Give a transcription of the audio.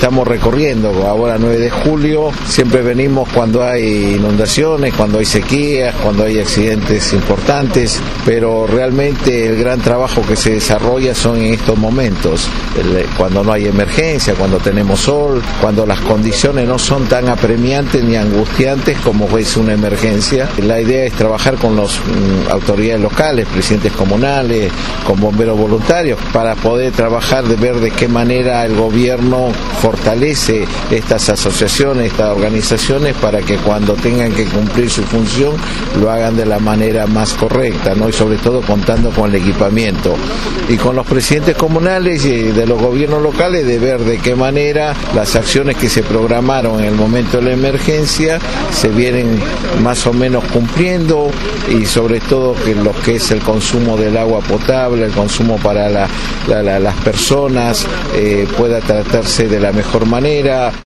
estamos recorriendo. Ahora 9 de julio, siempre venimos cuando hay inundaciones, cuando hay sequías, cuando hay accidentes importantes, pero realmente el gran trabajo que se desarrolla son en estos momentos, cuando no hay emergencia, cuando tenemos sol, cuando las condiciones no son tan apremiantes ni angustiantes como es una emergencia. La idea es trabajar con las autoridades locales, presidentes comunales, con bomberos voluntarios, para poder trabajar de ver de qué manera el gobierno fortalece estas asociaciones, estas organizaciones, para que cuando tengan que cumplir su función lo hagan de la manera más correcta, ¿no? Y sobre todo contando con el equipamiento. Y con los presidentes comunales y de los gobiernos locales, de ver de qué manera las acciones que se programaron en el momento de la emergencia se vienen más o menos cumpliendo, y sobre todo que lo que es el consumo del agua potable, el consumo para las personas pueda tratarse de la mejor manera.